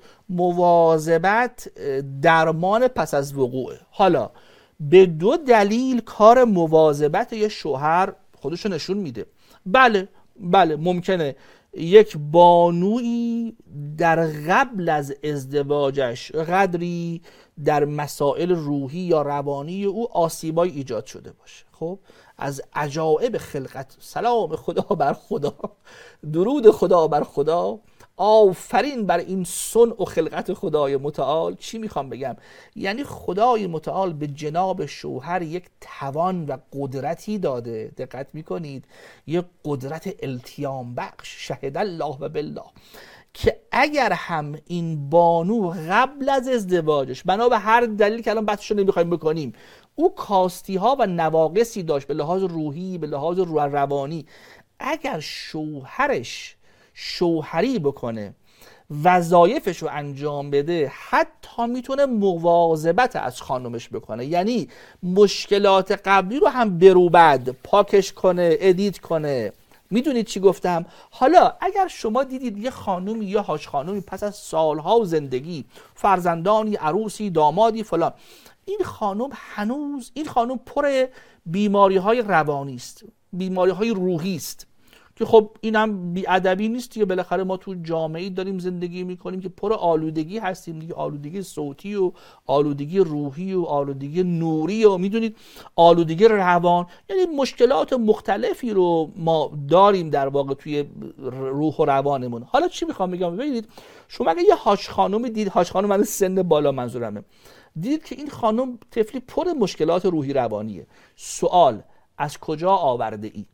مواظبت درمان پس از وقوعه. حالا به دو دلیل کار مواظبت یه شوهر خودشو نشون میده. بله بله ممکنه یک بانویی در قبل از ازدواجش قدری در مسائل روحی یا روانی او آسیبای ایجاد شده باشه. خب از عجایب خلقت، سلام خدا بر خدا، درود خدا بر خدا، آفرین بر این صنع و خلقت خدای متعال. چی میخوام بگم؟ یعنی خدای متعال به جناب شوهر یک توان و قدرتی داده، دقت میکنید، یک قدرت التیام بخش، شهد الله و بالله، که اگر هم این بانو قبل از ازدواجش بنا به هر دلیل که الان بحثش رو نمیخوایم بکنیم او کاستی ها و نواقصی داشت به لحاظ روحی، به لحاظ روانی، اگر شوهرش شوهری بکنه، وظایفش رو انجام بده، حتی میتونه مواظبت از خانمش بکنه، یعنی مشکلات قبلی رو هم بروبد پاکش کنه، ادیت کنه. میدونید چی گفتم؟ حالا اگر شما دیدید یه خانومی یا هاش خانومی پس از سالها زندگی، فرزندانی، عروسی، دامادی فلان، این خانم هنوز این خانم پر بیماری های روانی است، بیماری های روحی است که خب اینم بی‌ادبی نیست دیگه. بالاخره ما تو جامعه‌ای داریم زندگی میکنیم که پر آلودگی هستیم دیگه، آلودگی صوتی و آلودگی روحی و آلودگی نوری و میدونید آلودگی روان، یعنی مشکلات مختلفی رو ما داریم در واقع توی روح و روانمون. حالا چی میخوام بگم؟ ببینید شما اگه یه هاش خانومی دید، هاش خانم من سن بالا منظورمه، دیدید که این خانم طفلی پر مشکلات روحی روانیه، سوال از کجا آورده ای؟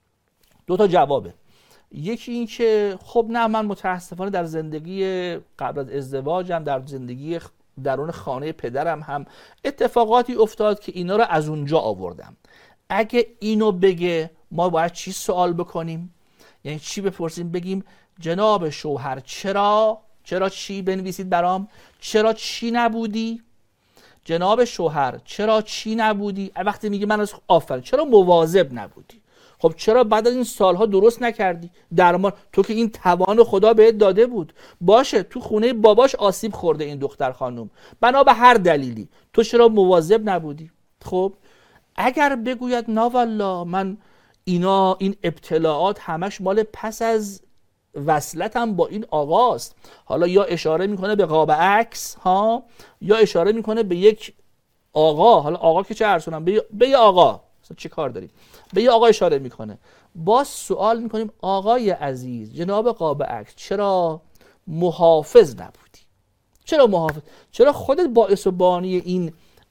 دو تا جوابه. یکی این که خب نه، من متاسفانه در زندگی قبل از ازدواجم، در زندگی درون خانه پدرم هم اتفاقاتی افتاد که اینا رو از اونجا آوردم. اگه اینو بگه ما باید چی سوال بکنیم؟ یعنی چی بپرسیم؟ بگیم جناب شوهر چرا چرا چی بنویسید برام؟ چرا چی نبودی؟ جناب شوهر چرا چی نبودی؟ وقتی میگه من از آفرین، چرا مواظب نبودی؟ خب چرا بعد از این سالها درست نکردی؟ درمان تو که این توان خدا بهت داده بود. باشه تو خونه باباش آسیب خورده این دختر خانم، بنا به هر دلیلی، تو چرا مواظب نبودی؟ خب اگر بگوید نه والله من اینا این ابتلاعات همش مال پس از وصلتم با این آقاست، حالا یا اشاره میکنه به قاب عکس ها، یا اشاره میکنه به یک آقا، حالا آقا که چه ارسونم، به, به یه آقا چه کار داریم، به یه آقا اشاره میکنه. باز سوال میکنیم آقای عزیز جناب قاب عکس چرا محافظ نبودی؟ چرا محافظ؟ چرا خودت باعث و بانی این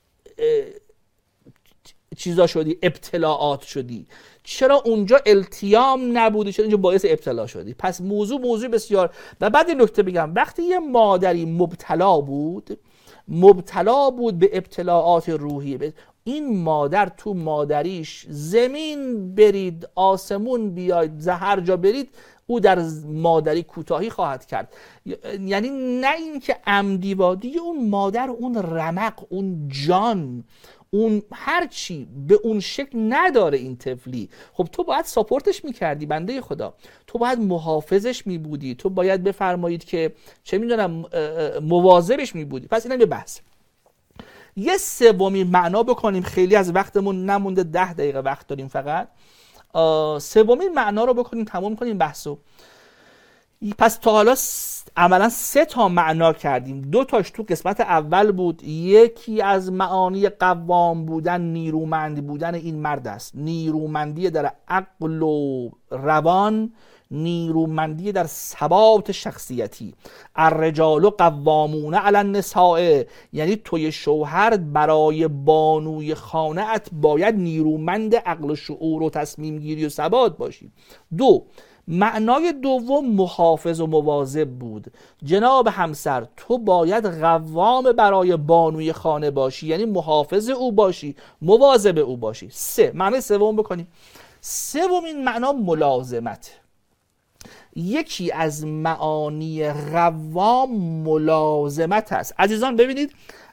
چیزا شدی، ابتلاعات شدی؟ چرا اونجا التیام نبودی؟ چرا اینجا باعث ابتلا شدی؟ پس موضوع موضوع بسیار. و بعد این نکته بگم، وقتی یه مادری مبتلا بود مبتلا بود به ابتلاعات روحی، این مادر تو مادریش زمین برید آسمون بیاید زهر جا برید او در مادری کوتاهی خواهد کرد. یعنی نه اینکه عمدی وادی، اون مادر اون رمق، اون جان، اون هرچی به اون شکل نداره این طفلی. خب تو باید ساپورتش میکردی بنده خدا، تو باید محافظش میبودی، تو باید بفرمایید که چه میدونم مواظبش میبودی. پس اینم یه بحث. یه سومین معنا بکنیم، خیلی از وقتمون نمونده، ده دقیقه وقت داریم فقط. سومین معنا رو بکنیم تمام کنیم بحثو. پس تا حالا عملا سه تا معنا کردیم، دو تاش تو قسمت اول بود. یکی از معانی قوام بودن، نیرومند بودن این مرد است، نیرومندی در عقل و روان، نیرومندی در ثبات شخصیتی. الرجال قوامون علی النساء، یعنی توی شوهر برای بانوی خانه‌ات باید نیرومند عقل و شعور و تصمیم گیری و ثبات باشی. دو، معنای دوم محافظ و مواظب بود. جناب همسر تو باید قوام برای بانوی خانه باشی، یعنی محافظ او باشی، مواظب او باشی. سه، معنی سوم بکنیم. سومین معنا ملازمت. یکی از معانی قوام ملازمت است. عزیزان ببینید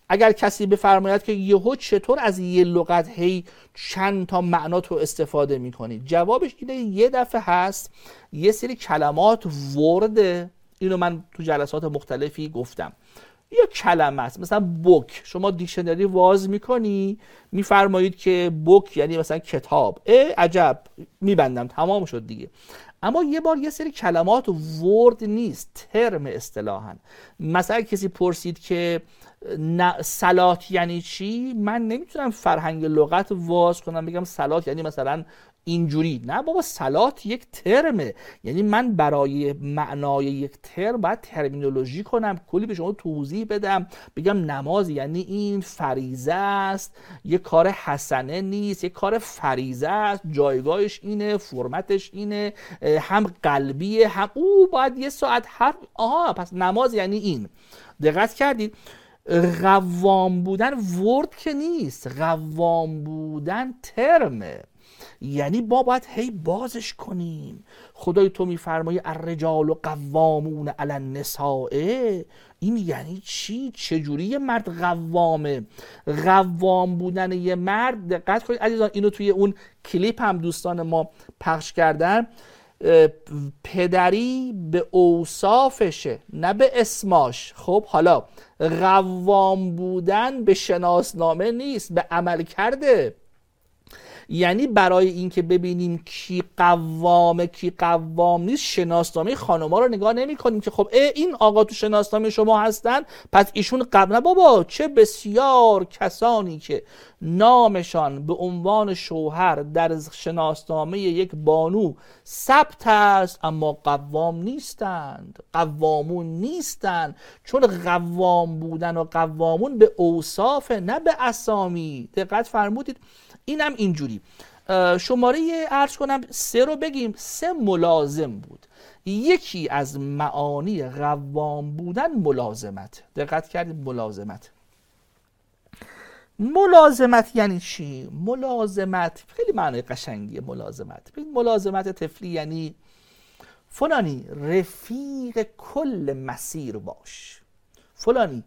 اگر کسی بفرماید که یهو چطور از یه لغت هی چند تا معنا تو استفاده میکنی، جوابش اینه یه دفعه هست یه سری کلمات ورده، اینو من تو جلسات مختلفی گفتم، یا کلمه است مثلا بوک، شما دیکشنری واز میکنی میفرمایید که بوک یعنی مثلا کتاب، اه عجب میبندم تمام شد دیگه. اما یه بار یه سری کلمات ورد نیست، ترم اصطلاحاً. مثلا کسی پرسید که سلات یعنی چی، من نمیتونم فرهنگ لغت واز کنم بگم سلات یعنی مثلا اینجوری، نه بابا، سلات یک ترمه، یعنی من برای معنای یک ترم باید ترمینولوژی کنم، کلی به شما توضیح بدم، بگم نماز یعنی این فریضه است، یک کار حسنه نیست، یک کار فریضه است، جایگاهش اینه، فرمتش اینه، هم قلبیه هم او باید یه ساعت هر آها پس نماز یعنی این. دقت کردید؟ قوام بودن ورد که نیست، قوام بودن ترمه، یعنی ما باید هی بازش کنیم. خدای تو میفرمایی الرجال قوامون علی النساء، این یعنی چی؟ چجوری یه مرد قوامه؟ قوام بودن یه مرد، دقت کنید عزیزان، اینو توی اون کلیپ هم دوستان ما پخش کردن، پدری به اوصافشه نه به اسماش. خب حالا قوام بودن به شناسنامه نیست، به عمل کرده. یعنی برای اینکه ببینیم کی قوامه کی قوام نیست، شناسنامه خانوما رو نگاه نمی کنیم که خب این آقا تو شناسنامه شما هستن پس ایشون قبل. نه بابا، چه بسیار کسانی که نامشان به عنوان شوهر در شناسنامه یک بانو ثبت است اما قوام نیستند، قوامون نیستند، چون قوام بودن و قوامون به اوصاف نه به اسامی. دقت فرمودید؟ اینم اینجوری. شماره عرض کنم سه رو بگیم. سه ملازم بود. یکی از معانی قوام بودن ملازمت. دقت کردید؟ ملازمت. ملازمت یعنی چی؟ ملازمت خیلی معنی قشنگیه. ملازمت ملازمت طفلی یعنی فلانی رفیق کل مسیر باش، فلانی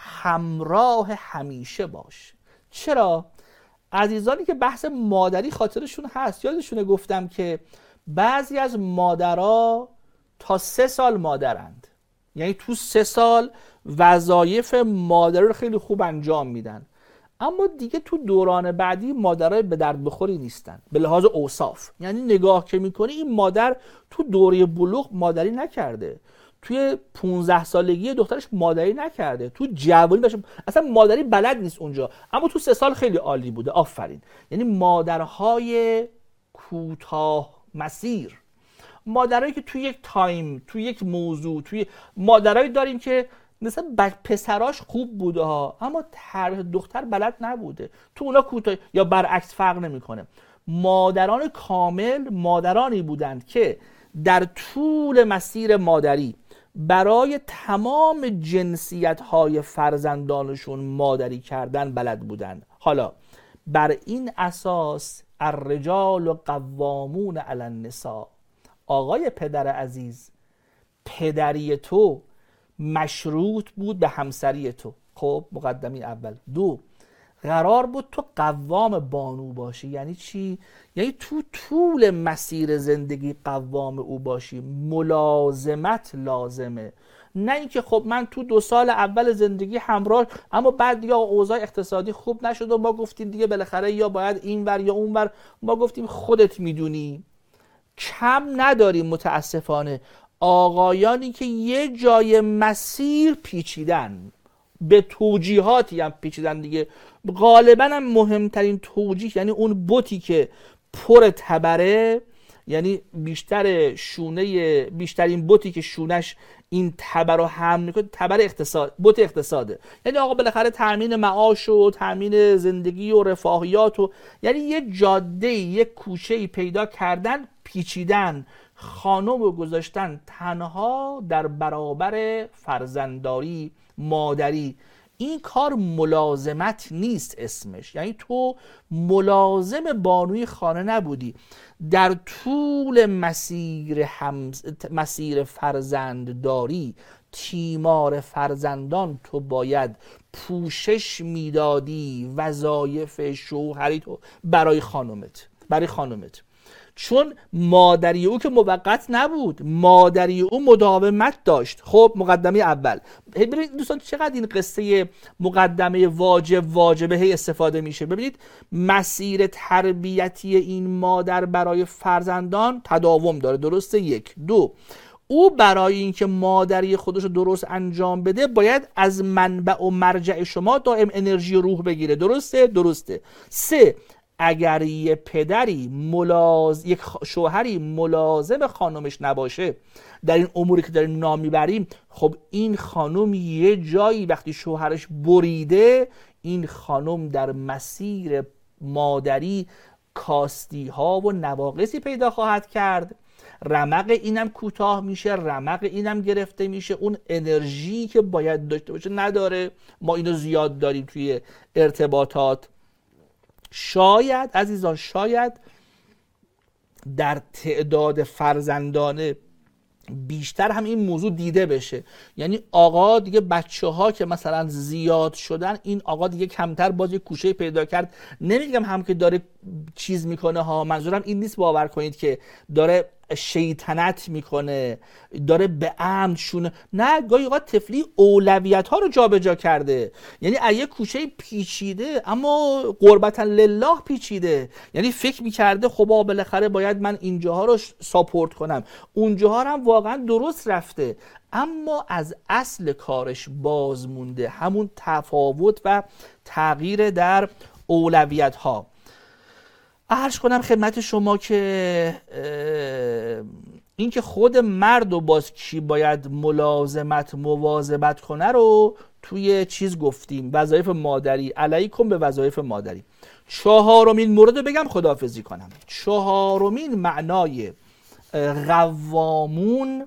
همراه همیشه باش. چرا؟ عزیزانی که بحث مادری خاطرشون هست، یادشونه گفتم که بعضی از مادرها تا سه سال مادرند، یعنی تو سه سال وظایف مادری رو خیلی خوب انجام میدن، اما دیگه تو دوران بعدی مادرای به درد بخوری نیستن به لحاظ اوصاف. یعنی نگاه که میکنی این مادر تو دوره بلوغ مادری نکرده، توی پونزده سالگی دخترش مادری نکرده، تو جوانی باشه اصلا مادری بلد نیست اونجا، اما تو سه سال خیلی عالی بوده. آفرین. یعنی مادرهای کوتاه مسیر، مادرایی که توی یک تایم، توی یک موضوع، توی مادرایی داریم که مثلا پسراش خوب بوده ها اما تربیت دختر بلد نبوده، تو اونا کوتاه یا برعکس فرق نمیکنه. مادران کامل مادرانی بودند که در طول مسیر مادری برای تمام جنسیت‌های فرزندانشون مادری کردن بلد بودن. حالا بر این اساس الرجال قوامون علی النساء، آقای پدر عزیز، پدری تو مشروط بود به همسری تو. خب مقدمی اول. دو، قرار بود تو قوام بانو باشی. یعنی چی؟ یعنی تو طول مسیر زندگی قوام او باشی. ملازمت لازمه، نه اینکه خب من تو دو سال اول زندگی همراه، اما بعد دیگه اوضاع اقتصادی خوب نشد و ما گفتیم دیگه بالاخره یا باید این ور یا اون ور، ما گفتیم خودت میدونی. کم نداریم متاسفانه آقایانی که یه جای مسیر پیچیدن، به توجیهاتی هم پیچیدن دیگه. غالبا هم مهمترین توجیه یعنی اون بوتی که پر تبره، یعنی بیشتر شونه، بیشترین بوتی که شونش این تبر رو حمل میکنه، تبر اقتصاد، بوت اقتصاده. یعنی آقا بالاخره تامین معاش و تامین زندگی و رفاهیات و یعنی یه جاده، یه کوچه‌ای پیدا کردن، پیچیدن، خانم رو گذاشتن تنها در برابر فرزندداری، مادری. این کار ملازمت نیست اسمش. یعنی تو ملازم بانوی خانه نبودی، در طول مسیر هم... مسیر فرزندداری تیمار فرزندان تو باید پوشش میدادی وظایف شوهری تو برای خانومت برای خانومت چون مادری او که موقت نبود، مادری او مداومت داشت. خب مقدمه اول. ببینید دوستان چقدر این قصه مقدمه واجب واجبه هی استفاده میشه. ببینید مسیر تربیتی این مادر برای فرزندان تداوم داره، درسته؟ یک. دو، او برای اینکه مادری خودش رو درست انجام بده باید از منبع و مرجع شما دائم انرژی و روح بگیره، درسته؟ درسته. سه، اگر یه پدری ملاز... یک شوهری ملازم خانمش نباشه در این اموری که داریم نام میبریم، خب این خانم یه جایی وقتی شوهرش بریده، این خانم در مسیر مادری کاستی ها و نواقصی پیدا خواهد کرد. رمق اینم کوتاه میشه، رمق اینم گرفته میشه، اون انرژی که باید داشته باشه نداره. ما اینو زیاد داریم توی ارتباطات. شاید عزیزان شاید در تعداد فرزندانه بیشتر هم این موضوع دیده بشه. یعنی آقا دیگه بچه ها که مثلا زیاد شدن، این آقا دیگه کمتر باز یک کوشه پیدا کرد. نمیگم هم که داره چیز میکنه ها، منظورم این نیست، باور کنید که داره شیطنت میکنه، داره به عمد شونه. نه، گاهی اوقات طفلی اولویت ها رو جابجا کرده. یعنی ایه کوچه پیچیده اما قربتا لله پیچیده، یعنی فکر میکرده خب بالاخره باید من اینجاها رو ساپورت کنم، اونجاها هم واقعا درست رفته، اما از اصل کارش باز مونده، همون تفاوت و تغییر در اولویت ها. عرض کنم خدمت شما که این که خود مرد و باز کی باید ملازمت مواظبت کنه رو توی چیز گفتیم، وظایف مادری. علیکم به وظایف مادری. چهارمین مورد رو بگم خداحافظی کنم. چهارمین معنای قوامون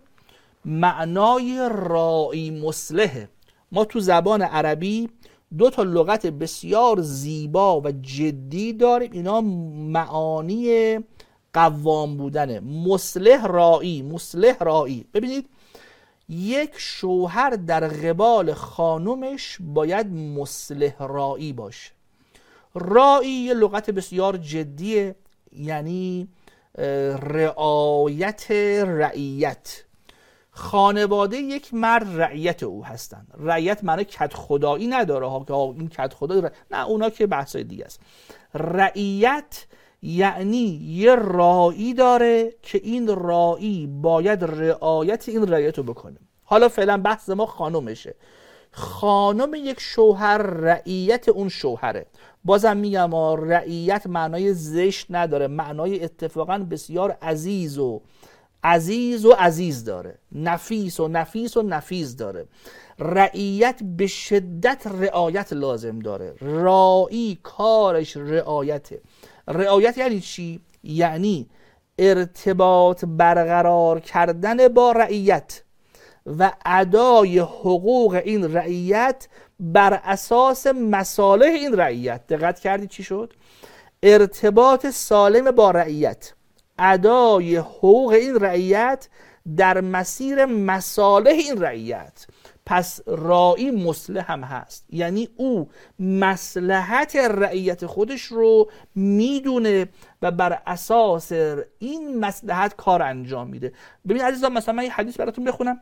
معنای راعی مصلحه. ما تو زبان عربی دو تا لغت بسیار زیبا و جدی داریم، اینا معانی قوام بودنه. مصلح راعی، مصلح راعی. ببینید یک شوهر در قبال خانمش باید مصلح راعی باشه. راعی یه لغت بسیار جدیه، یعنی رعایت رعیت. خانواده یک مرد رعیت او هستند. رعیت معنی کد خدایی نداره ها که این کد خدایی ر... نه، اونا که بحثای دیگه است. رعیت یعنی یه راعی داره که این راعی باید رعایت این رعیت رو بکنه. حالا فعلا بحث ما خانومشه. خانم یک شوهر رعیت اون شوهره. بازم میگم رعیت معنای زشت نداره، معنای اتفاقا بسیار عزیز و عزیز و عزیز داره، نفیس و نفیس و نفیس داره. رعیت به شدت رعایت لازم داره. راعی کارش رعایته. رعایت یعنی چی؟ یعنی ارتباط برقرار کردن با رعیت و ادای حقوق این رعیت بر اساس مصالح این رعیت. دقت کردید چی شد؟ ارتباط سالم با رعیت، ادای حقوق این رعیت در مسیر مصالح این رعیت. پس راعی مصلح هم هست، یعنی او مصلحت رعیت خودش رو میدونه و بر اساس این مصلحت کار انجام میده. ببین عزیزان، مثلا من یه حدیث براتون بخونم.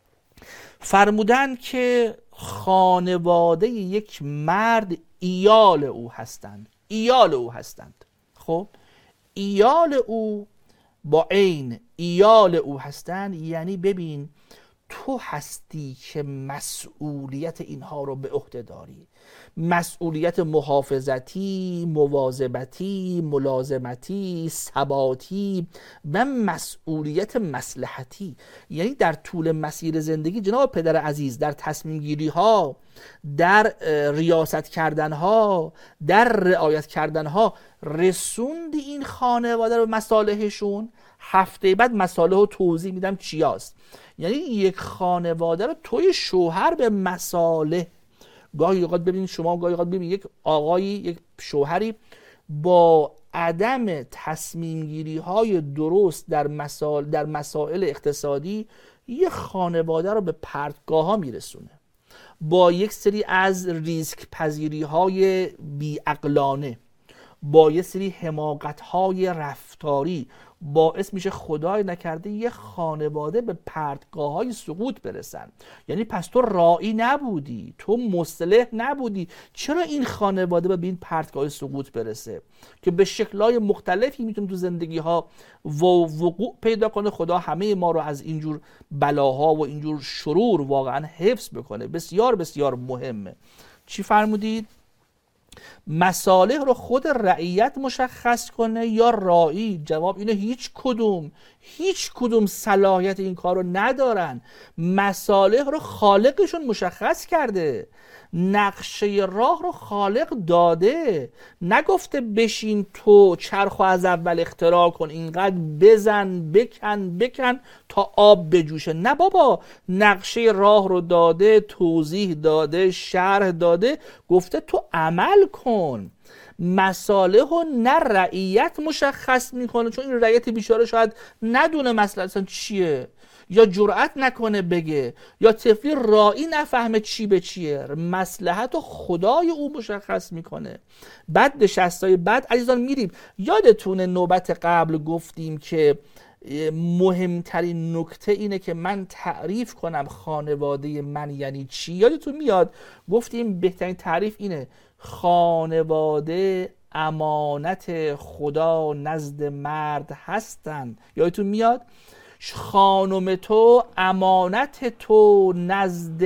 فرمودن که خانواده یک مرد ایال او هستند. ایال او هستند. خب ایال او با عین ایال او هستند، یعنی ببین تو هستی که مسئولیت اینها رو به عهده داری. مسئولیت محافظتی، مواظبتی، ملازمتی، ثباتی و مسئولیت مصلحتی. یعنی در طول مسیر زندگی جناب پدر عزیز، در تصمیم گیری ها، در ریاست کردن ها، در رعایت کردن ها، رسوندی این خانواده رو مصالحشون. هفته بعد مصالح رو توضیح میدم چی هست. یعنی یک خانواده رو توی شوهر به مصالح. گاهی اوقات ببینید شما، گاهی اوقات ببینید یک آقایی، یک شوهری با عدم تصمیم گیری های درست در مسائل در مسائل اقتصادی یه خانواده رو به پرتگاه ها میرسونه، با یک سری از ریسک پذیری های بی‌عقلانه، با یک سری حماقت های رفتاری، باعث میشه خدای نکرده یه خانواده به پرتگاه های سقوط برسن. یعنی پس تو راعی نبودی، تو مصلح نبودی، چرا این خانواده به این پرتگاه سقوط برسه که به شکل‌های مختلفی میتونه تو زندگی ها وقوع پیدا کنه. خدا همه ما رو از اینجور بلاها و اینجور شرور واقعا حفظ بکنه. بسیار بسیار مهمه. چی فرمودید؟ مصالح رو خود رعیت مشخص کنه یا راعی؟ جواب اینه هیچ کدوم هیچ کدوم صلاحیت این کار رو ندارن. مصالح رو خالقشون مشخص کرده، نقشه راه رو خالق داده، نگفته بشین تو چرخو از اول اختراع کن، اینقدر بزن بکن بکن تا آب بجوشه. نه بابا، نقشه راه رو داده، توضیح داده، شرح داده، گفته تو عمل کن. مصالح رو نه رعیت مشخص میکنه، چون این رعیت بیچاره شاید ندونه مسئله اصلا چیه، یا جرأت نکنه بگه، یا طفلی راعی نفهمه چی به چیه. مصلحت و خدای او مشخص میکنه. بعد نشستای بعد عزیزان میریم. یادتونه نوبت قبل گفتیم که مهمترین نکته اینه که من تعریف کنم خانواده من یعنی چی؟ یادتون میاد گفتیم بهترین تعریف اینه: خانواده امانت خدا نزد مرد هستن. یادتون میاد خانم تو امانت تو نزد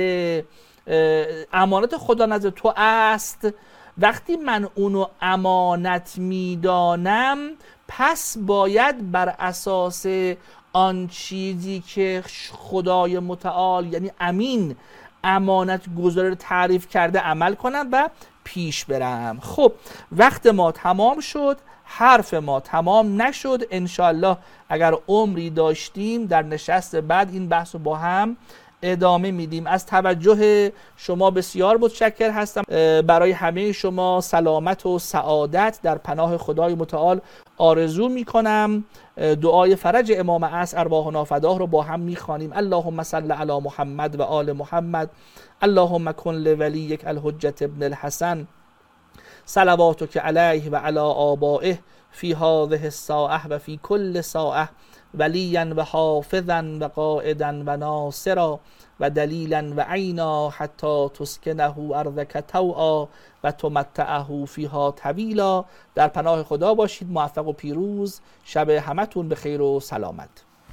امانت خدا نزد تو است. وقتی من اونو امانت میدانم، پس باید بر اساس آن چیزی که خدای متعال یعنی امین امانت گذار تعریف کرده عمل کنم و پیش برم. خب وقت ما تمام شد، حرف ما تمام نشد. انشالله اگر عمری داشتیم در نشست بعد این بحث رو با هم ادامه میدیم. از توجه شما بسیار متشکر هستم. برای همه شما سلامت و سعادت در پناه خدای متعال آرزو میکنم. دعای فرج امام عصر ارواحنا فداه رو با هم میخوانیم. اللهم صل علی محمد و آل محمد. اللهم کن لولیک الحجة ابن الحسن صلواتک علیه و علی آبائه فی هذه الساعه و فی کل ساعه ولیا و حافظا و قائدا و ناصرا و دلیلا و عینا حتی تسکنه ارضک طوعا و تمتعه فیها طویلا. در پناه خدا باشید. موفق و پیروز. شب همتون به خیر و سلامت.